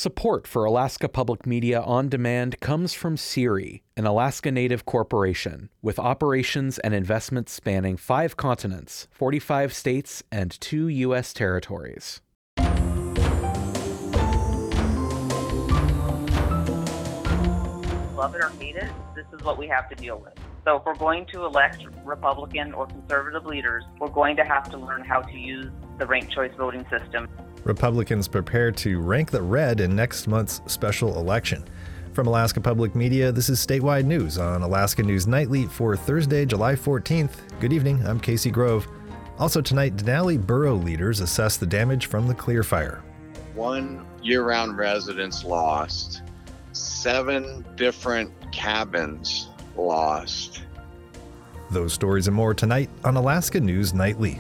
Support for Alaska Public Media on Demand comes from CIRI, an Alaska Native corporation with operations and investments spanning 5 continents, 45 states, and 2 U.S. territories. Love it or hate it, this is what we have to deal with. So if we're going to elect Republican or conservative leaders, we're going to have to learn how to use the ranked choice voting system. Republicans prepare to rank the red in next month's special election. From Alaska Public Media, this is Statewide News on Alaska News Nightly for Thursday, July 14th. Good evening, I'm Casey Grove. Also tonight, Denali Borough leaders assess the damage from the Clear Fire. 1 year-round residence lost, 7 different cabins lost. Those stories and more tonight on Alaska News Nightly.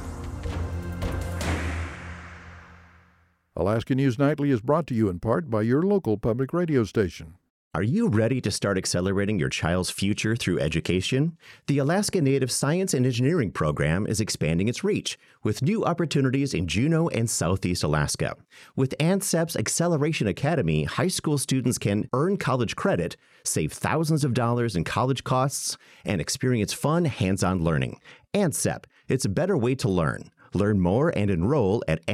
Alaska News Nightly is brought to you in part by your local public radio station. Are you ready to start accelerating your child's future through education? The Alaska Native Science and Engineering Program is expanding its reach with new opportunities in Juneau and Southeast Alaska. With ANCEP's Acceleration Academy, high school students can earn college credit, save thousands of dollars in college costs, and experience fun, hands-on learning. ANCEP, it's a better way to learn. Learn more and enroll at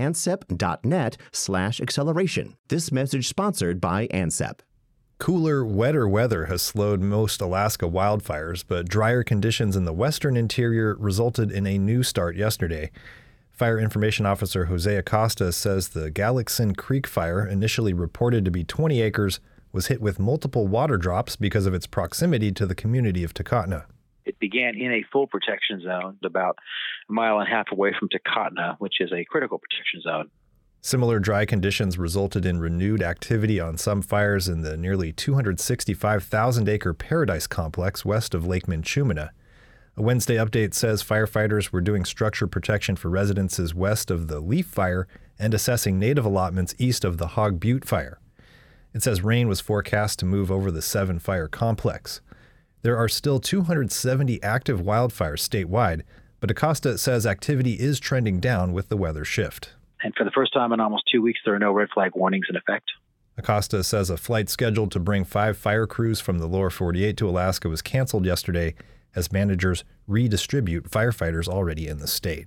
ancep.net/acceleration. This message sponsored by ANCEP. Cooler, wetter weather has slowed most Alaska wildfires, but drier conditions in the western interior resulted in a new start yesterday. Fire Information Officer Jose Acosta says the Galaxin Creek fire, initially reported to be 20 acres, was hit with multiple water drops because of its proximity to the community of Takotna. It began in a full protection zone, about a mile and a half away from Takotna, which is a critical protection zone. Similar dry conditions resulted in renewed activity on some fires in the nearly 265,000-acre Paradise Complex west of Lake Minchumina. A Wednesday update says firefighters were doing structure protection for residences west of the Leaf Fire and assessing native allotments east of the Hog Butte Fire. It says rain was forecast to move over the 7-fire complex. There are still 270 active wildfires statewide, but Acosta says activity is trending down with the weather shift. And for the first time in almost 2 weeks, there are no red flag warnings in effect. Acosta says a flight scheduled to bring 5 fire crews from the lower 48 to Alaska was canceled yesterday as managers redistribute firefighters already in the state.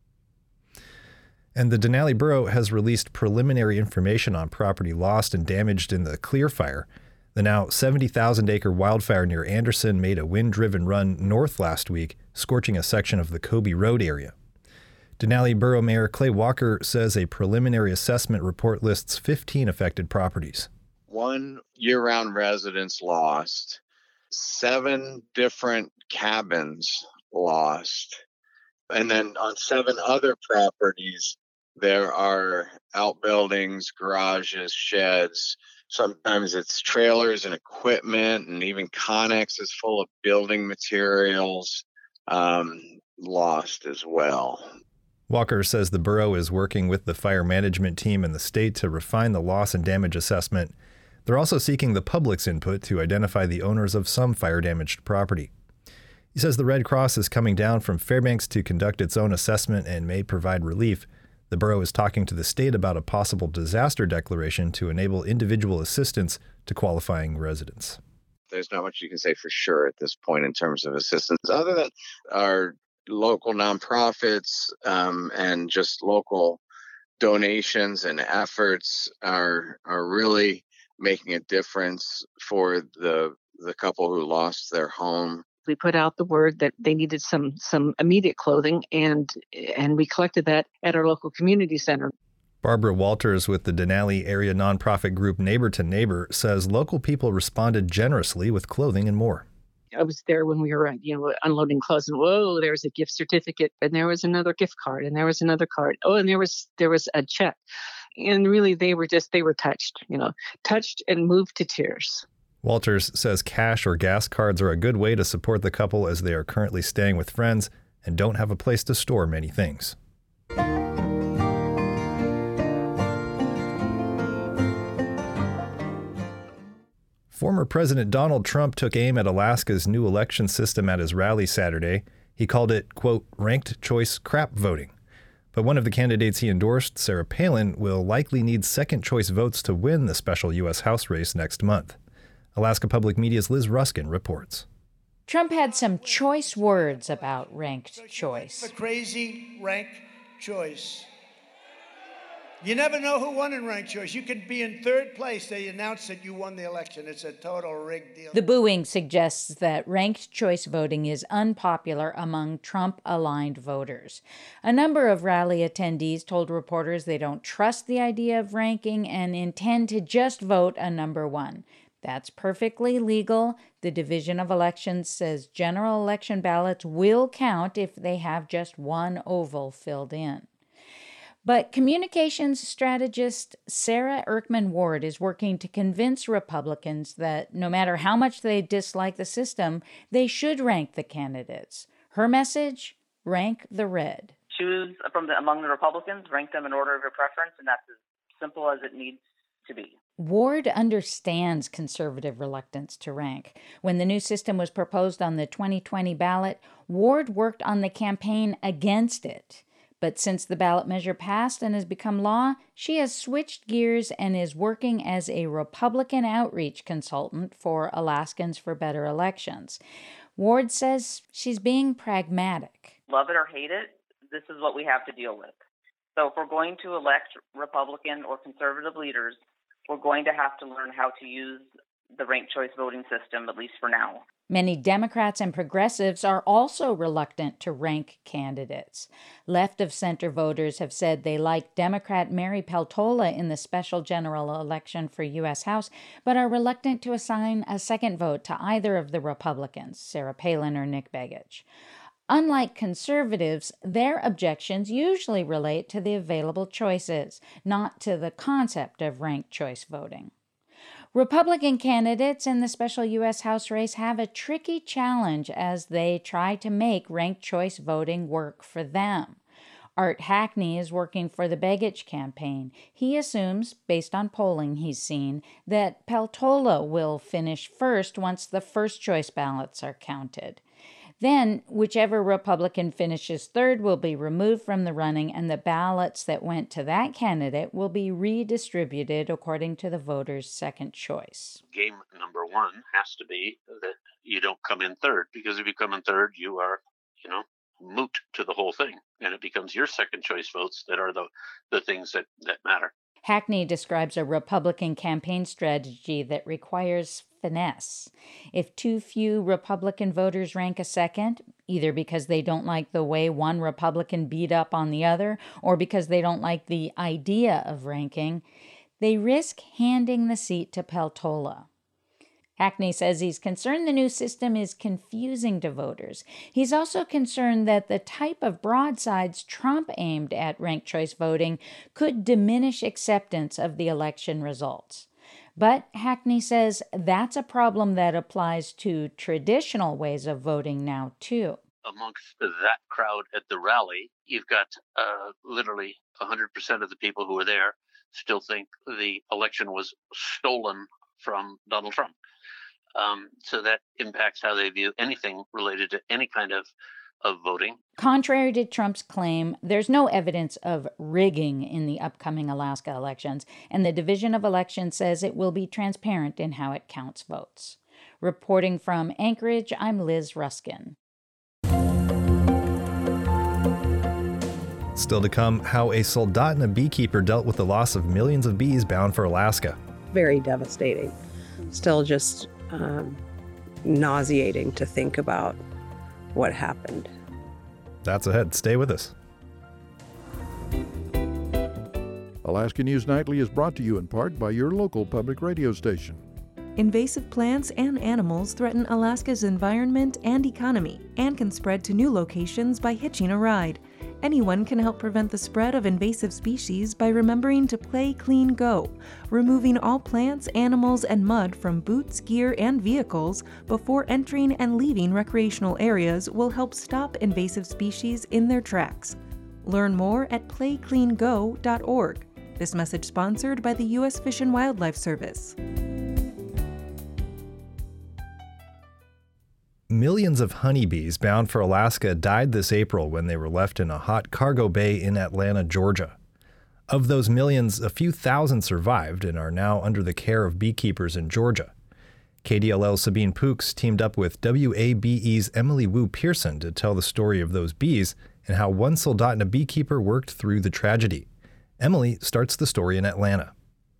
And the Denali Borough has released preliminary information on property lost and damaged in the Clear Fire. The now 70,000-acre wildfire near Anderson made a wind-driven run north last week, scorching a section of the Kobe Road area. Denali Borough Mayor Clay Walker says a preliminary assessment report lists 15 affected properties. 1 year-round residence lost, 7 different cabins lost, and then on 7 other properties, there are outbuildings, garages, sheds. Sometimes it's trailers and equipment, and even Connex is full of building materials lost as well. Walker says the borough is working with the fire management team in the state to refine the loss and damage assessment. They're also seeking the public's input to identify the owners of some fire-damaged property. He says the Red Cross is coming down from Fairbanks to conduct its own assessment and may provide relief. The borough is talking to the state about a possible disaster declaration to enable individual assistance to qualifying residents. There's not much you can say for sure at this point in terms of assistance, other than our local nonprofits and just local donations and efforts are really making a difference for the couple who lost their home. We put out the word that they needed some immediate clothing, and we collected that at our local community center. Barbara Walters with the Denali area nonprofit group Neighbor to Neighbor says local people responded generously with clothing and more. I was there when we were, unloading clothes, and whoa, there was a gift certificate, and there was another gift card, and there was another card. Oh, and there was a check, and really they were touched, touched and moved to tears. Walters says cash or gas cards are a good way to support the couple as they are currently staying with friends and don't have a place to store many things. Former President Donald Trump took aim at Alaska's new election system at his rally Saturday. He called it, quote, ranked choice crap voting. But one of the candidates he endorsed, Sarah Palin, will likely need second-choice votes to win the special U.S. House race next month. Alaska Public Media's Liz Ruskin reports. Trump had some choice words about ranked choice. The crazy ranked choice. You never know who won in ranked choice. You could be in third place. They announce that you won the election. It's a total rigged deal. The booing suggests that ranked choice voting is unpopular among Trump-aligned voters. A number of rally attendees told reporters they don't trust the idea of ranking and intend to just vote a number one. That's perfectly legal. The Division of Elections says general election ballots will count if they have just one oval filled in. But communications strategist Sarah Erkman Ward is working to convince Republicans that no matter how much they dislike the system, they should rank the candidates. Her message? Rank the red. Choose among the Republicans, rank them in order of your preference, and that's as simple as it needs to be. Ward understands conservative reluctance to rank. When the new system was proposed on the 2020 ballot, Ward worked on the campaign against it. But since the ballot measure passed and has become law, she has switched gears and is working as a Republican outreach consultant for Alaskans for Better Elections. Ward says she's being pragmatic. Love it or hate it, this is what we have to deal with. So if we're going to elect Republican or conservative leaders, we're going to have to learn how to use the ranked choice voting system, at least for now. Many Democrats and progressives are also reluctant to rank candidates. Left-of-center voters have said they like Democrat Mary Peltola in the special general election for U.S. House, but are reluctant to assign a second vote to either of the Republicans, Sarah Palin or Nick Begich. Unlike conservatives, their objections usually relate to the available choices, not to the concept of ranked choice voting. Republican candidates in the special U.S. House race have a tricky challenge as they try to make ranked choice voting work for them. Art Hackney is working for the Begich campaign. He assumes, based on polling he's seen, that Peltola will finish first once the first choice ballots are counted. Then, whichever Republican finishes third will be removed from the running, and the ballots that went to that candidate will be redistributed according to the voter's second choice. Game number one has to be that you don't come in third, because if you come in third, you are, moot to the whole thing, and it becomes your second choice votes that are the things that matter. Hackney describes a Republican campaign strategy that requires finesse. If too few Republican voters rank a second, either because they don't like the way one Republican beat up on the other or because they don't like the idea of ranking, they risk handing the seat to Peltola. Hackney says he's concerned the new system is confusing to voters. He's also concerned that the type of broadsides Trump aimed at ranked choice voting could diminish acceptance of the election results. But Hackney says that's a problem that applies to traditional ways of voting now, too. Amongst that crowd at the rally, you've got literally 100% of the people who were there still think the election was stolen from Donald Trump. So that impacts how they view anything related to any kind of voting. Contrary to Trump's claim, there's no evidence of rigging in the upcoming Alaska elections, and the Division of Elections says it will be transparent in how it counts votes. Reporting from Anchorage, I'm Liz Ruskin. Still to come, how a Soldotna beekeeper dealt with the loss of millions of bees bound for Alaska. Very devastating. Still just nauseating to think about what happened. That's ahead. Stay with us. Alaska News Nightly is brought to you in part by your local public radio station. Invasive plants and animals threaten Alaska's environment and economy and can spread to new locations by hitching a ride. Anyone can help prevent the spread of invasive species by remembering to Play Clean Go. Removing all plants, animals, and mud from boots, gear, and vehicles before entering and leaving recreational areas will help stop invasive species in their tracks. Learn more at playcleango.org. This message sponsored by the U.S. Fish and Wildlife Service. Millions of honeybees bound for Alaska died this April when they were left in a hot cargo bay in Atlanta, Georgia. Of those millions, a few thousand survived and are now under the care of beekeepers in Georgia. KDLL's Sabine Pooks teamed up with WABE's Emily Wu Pearson to tell the story of those bees and how one Soldotna beekeeper worked through the tragedy. Emily starts the story in Atlanta.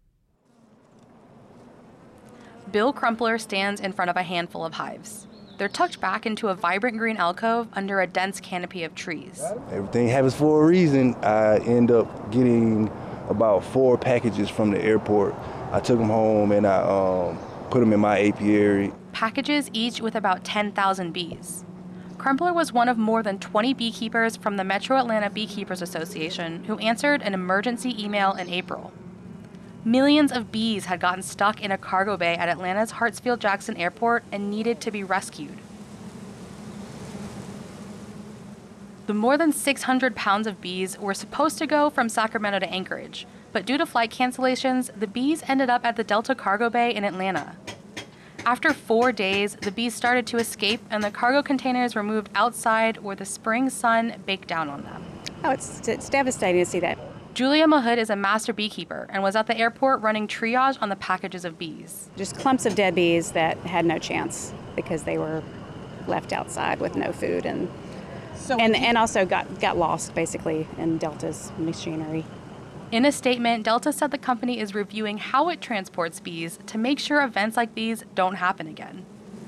Bill Crumpler stands in front of a handful of hives. They're tucked back into a vibrant green alcove under a dense canopy of trees. Everything happens for a reason. I end up getting about 4 packages from the airport. I took them home and I put them in my apiary. Packages each with about 10,000 bees. Crumpler was one of more than 20 beekeepers from the Metro Atlanta Beekeepers Association who answered an emergency email in April. Millions of bees had gotten stuck in a cargo bay at Atlanta's Hartsfield-Jackson Airport and needed to be rescued. The more than 600 pounds of bees were supposed to go from Sacramento to Anchorage, but due to flight cancellations, the bees ended up at the Delta Cargo Bay in Atlanta. After 4 days, the bees started to escape and the cargo containers were moved outside where the spring sun baked down on them. Oh, it's devastating to see that. Julia Mahood is a master beekeeper and was at the airport running triage on the packages of bees. Just clumps of dead bees that had no chance because they were left outside with no food and also got lost basically in Delta's machinery. In a statement, Delta said the company is reviewing how it transports bees to make sure events like these don't happen again.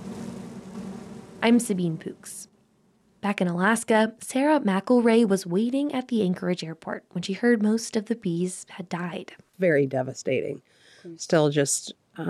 I'm Sabine Pooks. Back in Alaska, Sarah McElray was waiting at the Anchorage airport when she heard most of the bees had died. Very devastating. Still just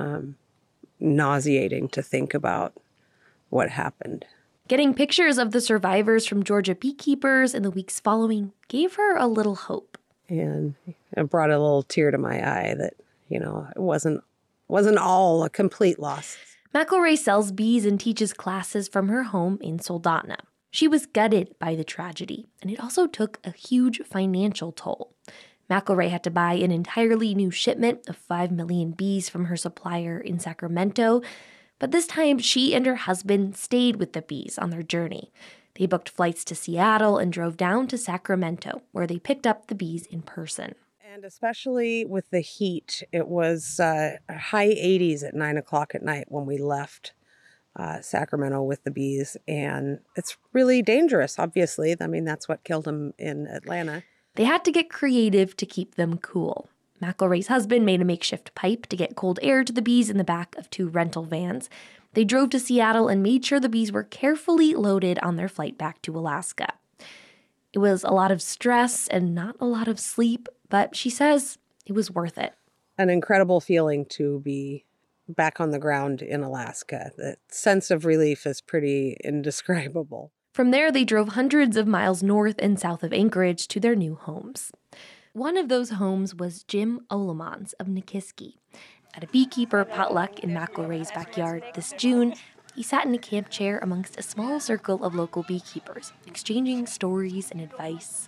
nauseating to think about what happened. Getting pictures of the survivors from Georgia beekeepers in the weeks following gave her a little hope. And it brought a little tear to my eye that, it wasn't all a complete loss. McElray sells bees and teaches classes from her home in Soldotna. She was gutted by the tragedy, and it also took a huge financial toll. McElray had to buy an entirely new shipment of 5 million bees from her supplier in Sacramento, but this time she and her husband stayed with the bees on their journey. They booked flights to Seattle and drove down to Sacramento, where they picked up the bees in person. And especially with the heat, it was high 80s at 9 o'clock at night when we left Sacramento with the bees, and it's really dangerous, obviously. I mean, that's what killed them in Atlanta. They had to get creative to keep them cool. McElray's husband made a makeshift pipe to get cold air to the bees in the back of 2 rental vans. They drove to Seattle and made sure the bees were carefully loaded on their flight back to Alaska. It was a lot of stress and not a lot of sleep, but she says it was worth it. An incredible feeling to be back on the ground in Alaska. The sense of relief is pretty indescribable. From there, they drove hundreds of miles north and south of Anchorage to their new homes. One of those homes was Jim Olamons of Nikiski. At a beekeeper potluck in McElray's backyard this June, he sat in a camp chair amongst a small circle of local beekeepers, exchanging stories and advice.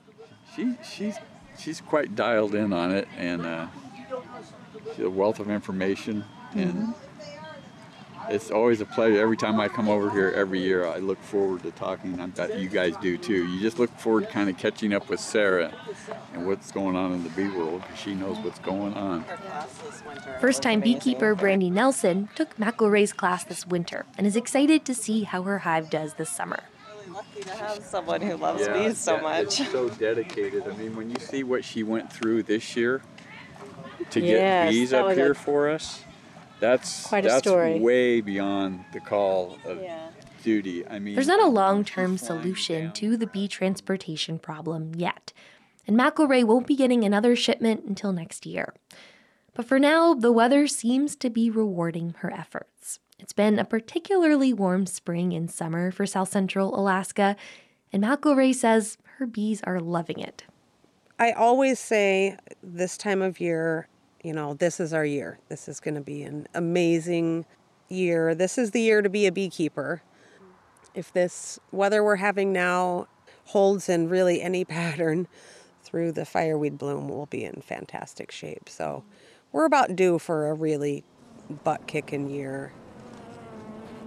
She's quite dialed in on it, and she's a wealth of information. And it's always a pleasure. Every time I come over here every year, I look forward to talking. I bet you guys do too. You just look forward to kind of catching up with Sarah and what's going on in the bee world, because she knows what's going on. First-time beekeeper Brandy Nelson took McElray's class this winter and is excited to see how her hive does this summer. I'm lucky to have someone who loves bees so much. It's so dedicated. I mean, when you see what she went through this year to get bees up here for us, that's way beyond the call of duty. I mean, there's not a long-term solution to the bee transportation problem yet, and McElray won't be getting another shipment until next year. But for now, the weather seems to be rewarding her efforts. It's been a particularly warm spring and summer for South Central Alaska, and McElray says her bees are loving it. I always say this time of year, this is our year. This is going to be an amazing year. This is the year to be a beekeeper. If this weather we're having now holds in really any pattern through the fireweed bloom, we'll be in fantastic shape. So we're about due for a really butt-kicking year.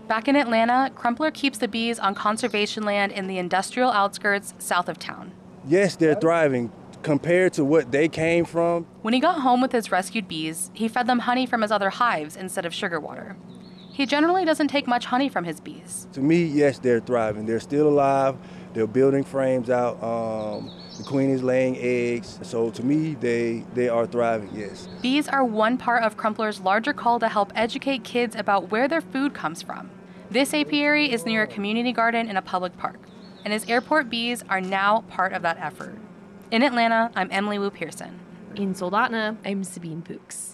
Back in Atlanta, Crumpler keeps the bees on conservation land in the industrial outskirts south of town. Yes, they're thriving compared to what they came from. When he got home with his rescued bees, he fed them honey from his other hives instead of sugar water. He generally doesn't take much honey from his bees. To me, yes, they're thriving. They're still alive. They're building frames out. The queen is laying eggs. So to me, they are thriving, yes. Bees are one part of Crumpler's larger call to help educate kids about where their food comes from. This apiary is near a community garden in a public park, and his airport bees are now part of that effort. In Atlanta, I'm Emily Wu Pearson. In Soldotna, I'm Sabine Fuchs.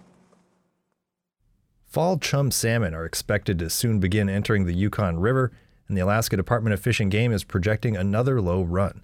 Fall chum salmon are expected to soon begin entering the Yukon River, and the Alaska Department of Fish and Game is projecting another low run.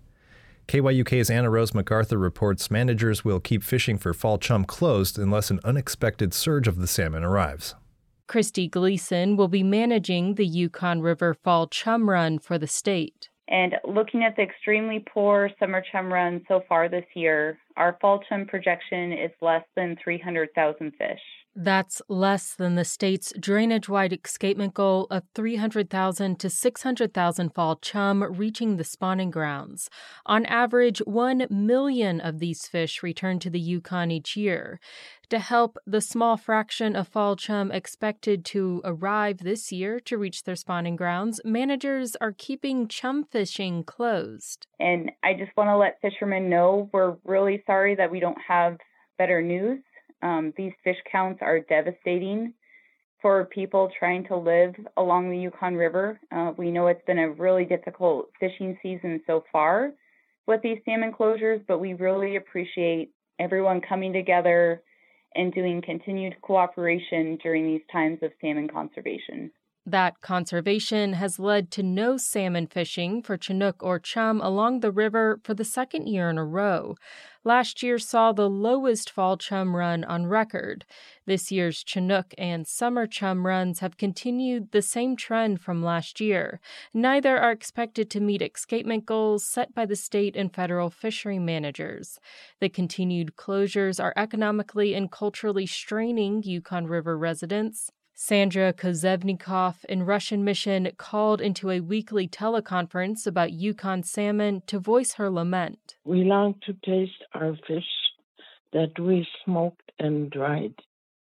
KYUK's Anna Rose MacArthur reports managers will keep fishing for fall chum closed unless an unexpected surge of the salmon arrives. Christy Gleason will be managing the Yukon River Fall Chum Run for the state. And looking at the extremely poor summer chum run so far this year, our fall chum projection is less than 300,000 fish. That's less than the state's drainage-wide escapement goal of 300,000 to 600,000 fall chum reaching the spawning grounds. On average, 1 million of these fish return to the Yukon each year. To help the small fraction of fall chum expected to arrive this year to reach their spawning grounds, managers are keeping chum fishing closed. And I just want to let fishermen know we're really sorry that we don't have better news. These fish counts are devastating for people trying to live along the Yukon River. We know it's been a really difficult fishing season so far with these salmon closures, but we really appreciate everyone coming together and doing continued cooperation during these times of salmon conservation. That conservation has led to no salmon fishing for Chinook or chum along the river for the second year in a row. Last year saw the lowest fall chum run on record. This year's Chinook and summer chum runs have continued the same trend from last year. Neither are expected to meet escapement goals set by the state and federal fishery managers. The continued closures are economically and culturally straining Yukon River residents. Sandra Kozevnikov in Russian Mission called into a weekly teleconference about Yukon salmon to voice her lament. We long to taste our fish that we smoked and dried.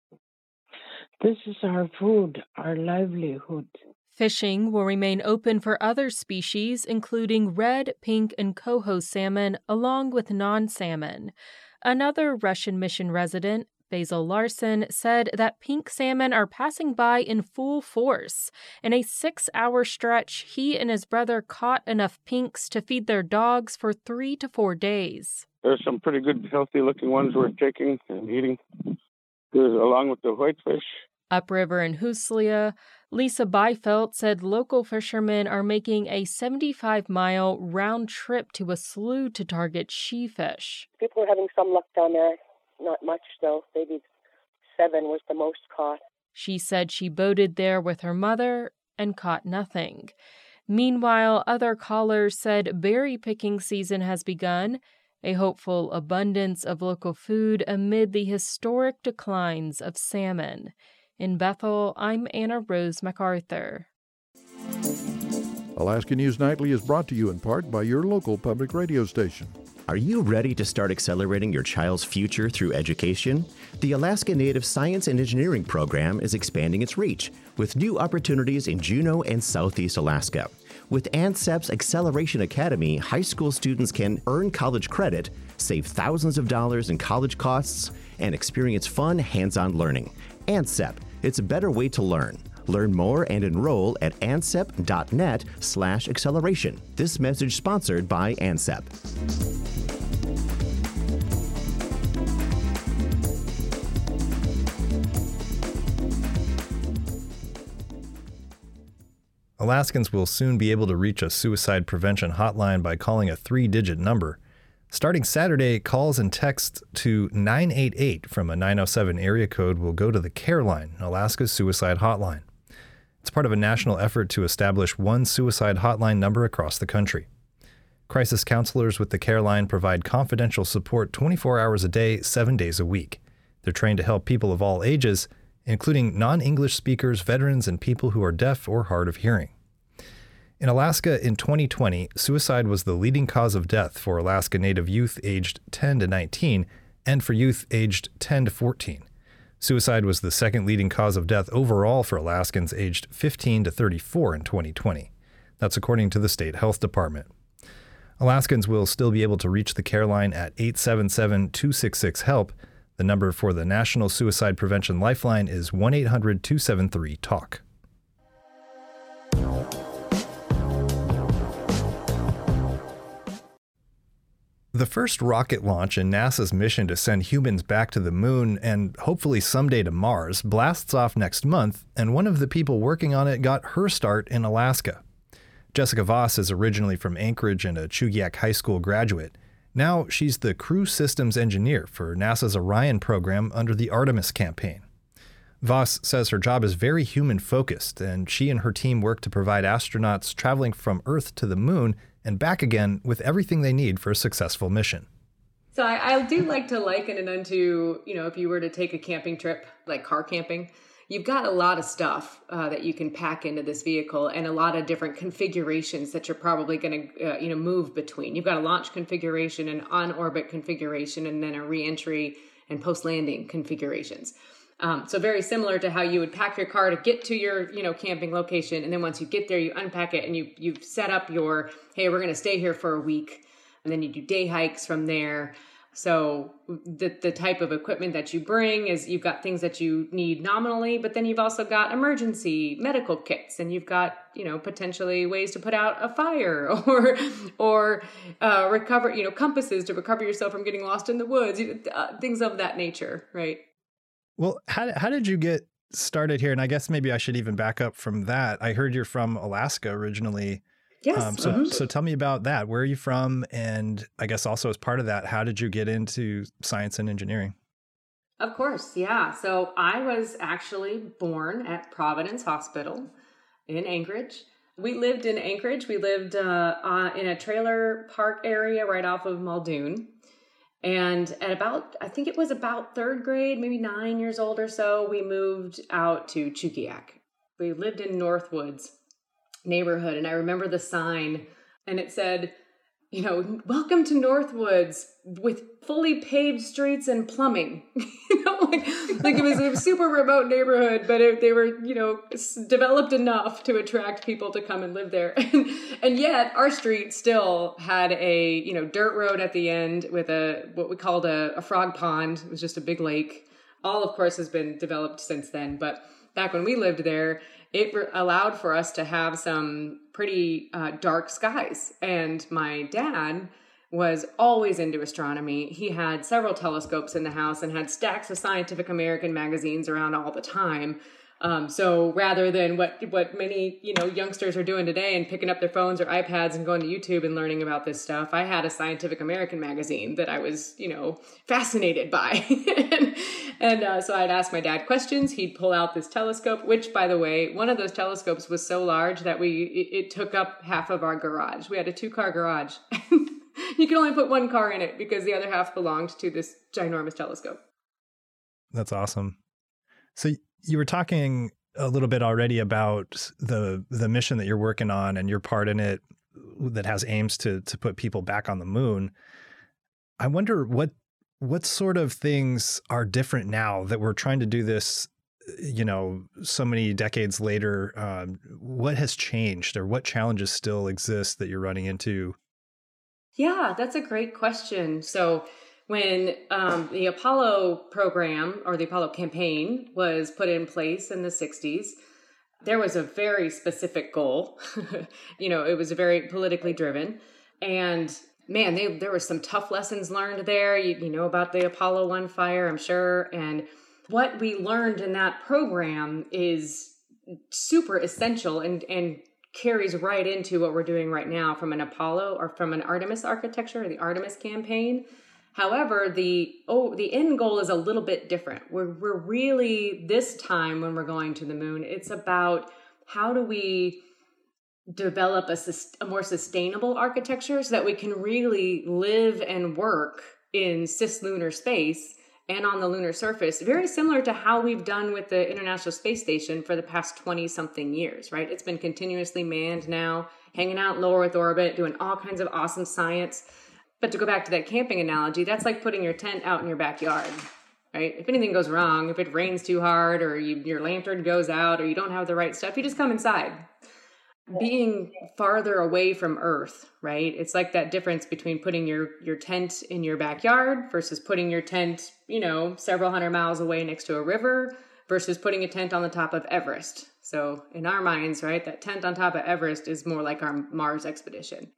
This is our food, our livelihood. Fishing will remain open for other species, including red, pink, and coho salmon, along with non-salmon. Another Russian Mission resident, Basil Larson, said that pink salmon are passing by in full force. In a 6-hour stretch, he and his brother caught enough pinks to feed their dogs for 3 to 4 days. There's some pretty good, healthy-looking ones we're taking and eating, along with the whitefish. Upriver in Huslia, Lisa Byfelt said local fishermen are making a 75-mile round trip to a slough to target sheefish. People are having some luck down there. Not much, though. Maybe 7 was the most caught. She said she boated there with her mother and caught nothing. Meanwhile, other callers said berry picking season has begun, a hopeful abundance of local food amid the historic declines of salmon. In Bethel, I'm Anna Rose MacArthur. Alaska News Nightly is brought to you in part by your local public radio station. Are you ready to start accelerating your child's future through education? The Alaska Native Science and Engineering program is expanding its reach with new opportunities in Juneau and Southeast Alaska. With ANCEP's Acceleration Academy, high school students can earn college credit, save thousands of dollars in college costs, and experience fun, hands-on learning. ANCEP, it's a better way to learn. Learn more and enroll at ancep.net/acceleration. This message sponsored by ANCEP. Alaskans will soon be able to reach a suicide prevention hotline by calling a 3-digit number. Starting Saturday, calls and texts to 988 from a 907 area code will go to the Care Line, Alaska's suicide hotline. It's part of a national effort to establish one suicide hotline number across the country. Crisis counselors with the Care Line provide confidential support 24 hours a day, 7 days a week. They're trained to help people of all ages, including non-English speakers, veterans, and people who are deaf or hard of hearing. In Alaska in 2020, suicide was the leading cause of death for Alaska Native youth aged 10 to 19 and for youth aged 10 to 14. Suicide was the second leading cause of death overall for Alaskans aged 15 to 34 in 2020. That's according to the state health department. Alaskans will still be able to reach the care line at 877-266-HELP. The number for the National Suicide Prevention Lifeline is 1-800-273-TALK. The first rocket launch in NASA's mission to send humans back to the moon and hopefully someday to Mars blasts off next month, and one of the people working on it got her start in Alaska. Jessica Voss is originally from Anchorage and a Chugiak High School graduate. Now she's the crew systems engineer for NASA's Orion program under the Artemis campaign. Voss says her job is very human-focused, and she and her team work to provide astronauts traveling from Earth to the moon and back again with everything they need for a successful mission. So I do like to liken it unto, if you were to take a camping trip, like car camping, you've got a lot of stuff that you can pack into this vehicle and a lot of different configurations that you're probably going to, move between. You've got a launch configuration, an on-orbit configuration, and then a re-entry and post-landing configurations. So very similar to how you would pack your car to get to your, camping location. And then once you get there, you unpack it and you've set up your, hey, we're going to stay here for a week. And then you do day hikes from there. So the type of equipment that you bring is you've got things that you need nominally, but then you've also got emergency medical kits, and you've got, potentially ways to put out a fire or recover, compasses to recover yourself from getting lost in the woods, things of that nature, right? Well, how did you get started here? And I guess maybe I should even back up from that. I heard you're from Alaska originally. Yes. So tell me about that. Where are you from? And I guess also as part of that, how did you get into science and engineering? Of course. Yeah. So I was actually born at Providence Hospital in Anchorage. We lived in Anchorage. We lived in a trailer park area right off of Muldoon. And at I think it was about third grade, maybe 9 years old or so, we moved out to Chugiak. We lived in Northwoods neighborhood, and I remember the sign, and it said, welcome to Northwoods with fully paved streets and plumbing. Like it was a super remote neighborhood, but they were, developed enough to attract people to come and live there. And yet our street still had a, dirt road at the end with what we called a frog pond. It was just a big lake. All, of course, has been developed since then. But back when we lived there, it allowed for us to have some pretty dark skies. And my dad was always into astronomy. He had several telescopes in the house and had stacks of Scientific American magazines around all the time. So rather than what many, youngsters are doing today and picking up their phones or iPads and going to YouTube and learning about this stuff, I had a Scientific American magazine that I was, fascinated by. and so I'd ask my dad questions. He'd pull out this telescope, which, by the way, one of those telescopes was so large that it took up half of our garage. We had a 2-car garage. You could only put one car in it because the other half belonged to this ginormous telescope. That's awesome. So you were talking a little bit already about the mission that you're working on and your part in it that has aims to put people back on the moon. I wonder what sort of things are different now that we're trying to do this, so many decades later. What has changed, or what challenges still exist that you're running into? Yeah, that's a great question. So when the Apollo program or the Apollo campaign was put in place in the 60s, there was a very specific goal. It was very politically driven. And man, there were some tough lessons learned there. You know about the Apollo 1 fire, I'm sure. And what we learned in that program is super essential and carries right into what we're doing right now from an Apollo or from an Artemis architecture, the Artemis campaign. However, the end goal is a little bit different. We're really, this time when we're going to the moon, it's about how do we develop a more sustainable architecture so that we can really live and work in cislunar space and on the lunar surface, very similar to how we've done with the International Space Station for the past 20-something years, right? It's been continuously manned now, hanging out in low Earth orbit, doing all kinds of awesome science. But to go back to that camping analogy, that's like putting your tent out in your backyard, right? If anything goes wrong, if it rains too hard or your lantern goes out or you don't have the right stuff, you just come inside. Being farther away from Earth, right? It's like that difference between putting your tent in your backyard versus putting your tent, several hundred miles away next to a river versus putting a tent on the top of Everest. So in our minds, right, that tent on top of Everest is more like our Mars expedition.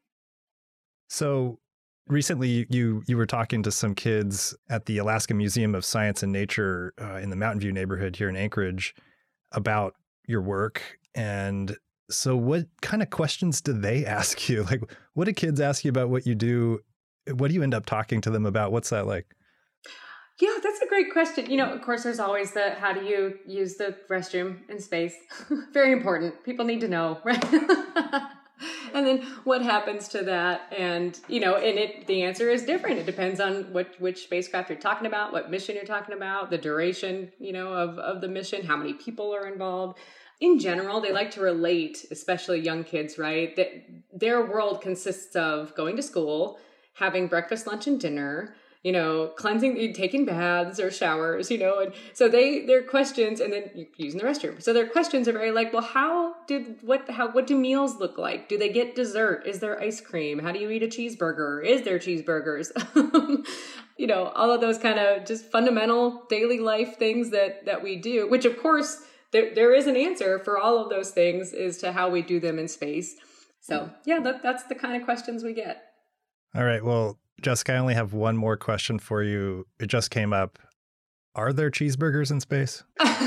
So recently you were talking to some kids at the Alaska Museum of Science and Nature in the Mountain View neighborhood here in Anchorage about your work. And so what kind of questions do they ask you? Like, what do kids ask you about what you do? What do you end up talking to them about? What's that like? Yeah, that's a great question. Of course, there's always how do you use the restroom in space? Very important. People need to know, right? And then what happens to that? And, the answer is different. It depends on which spacecraft you're talking about, what mission you're talking about, the duration, of the mission, how many people are involved. In general, they like to relate, especially young kids, right? That their world consists of going to school, having breakfast, lunch, and dinner, cleansing, taking baths or showers, and so their questions, and then using the restroom. So their questions are very like, well, what do meals look like? Do they get dessert? Is there ice cream? How do you eat a cheeseburger? Is there cheeseburgers? All of those kind of just fundamental daily life things that we do, which of course, there is an answer for all of those things as to how we do them in space. So yeah, that's the kind of questions we get. All right. Well, Jessica, I only have one more question for you. It just came up. Are there cheeseburgers in space?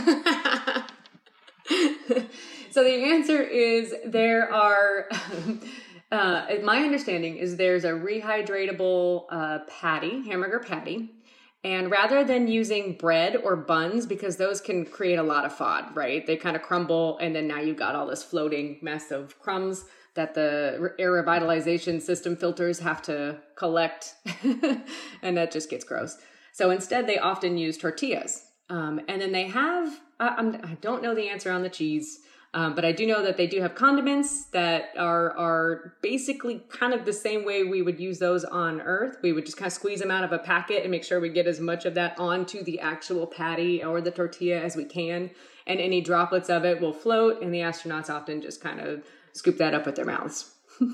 So the answer is there are, my understanding is there's a rehydratable hamburger patty. And rather than using bread or buns, because those can create a lot of FOD, right? They kind of crumble, and then now you've got all this floating mess of crumbs that the air revitalization system filters have to collect, and that just gets gross. So instead, they often use tortillas. And then they have, I don't know the answer on the cheese, but I do know that they do have condiments that are basically kind of the same way we would use those on Earth. We would just kind of squeeze them out of a packet and make sure we get as much of that onto the actual patty or the tortilla as we can. And any droplets of it will float, and the astronauts often just kind of scoop that up with their mouths.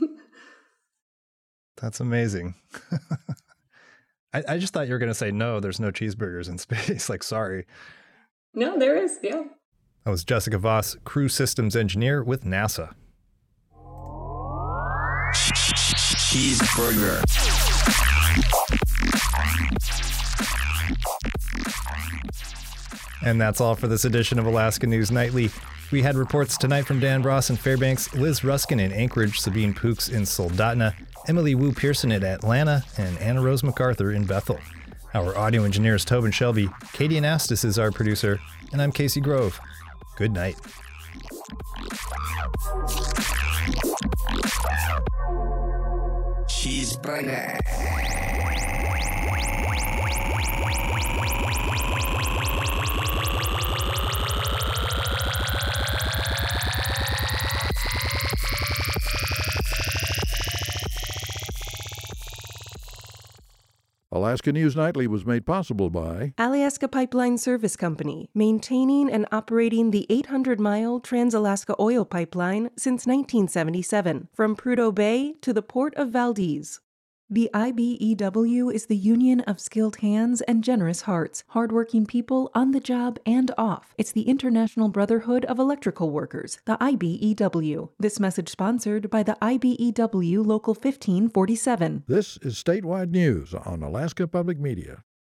That's amazing. I just thought you were going to say, no, there's no cheeseburgers in space. Like, sorry. No, there is. Yeah. That was Jessica Voss, crew systems engineer with NASA. Cheeseburger. And that's all for this edition of Alaska News Nightly. We had reports tonight from Dan Bross in Fairbanks, Liz Ruskin in Anchorage, Sabine Pooks in Soldotna, Emily Wu Pearson in Atlanta, and Anna Rose MacArthur in Bethel. Our audio engineer is Tobin Shelby, Katie Anastas is our producer, and I'm Casey Grove. Good night. Cheeseburger. Alaska News Nightly was made possible by Alaska Pipeline Service Company, maintaining and operating the 800-mile Trans-Alaska Oil Pipeline since 1977, from Prudhoe Bay to the Port of Valdez. The IBEW is the union of skilled hands and generous hearts, hardworking people on the job and off. It's the International Brotherhood of Electrical Workers, the IBEW. This message sponsored by the IBEW Local 1547. This is Statewide News on Alaska Public Media.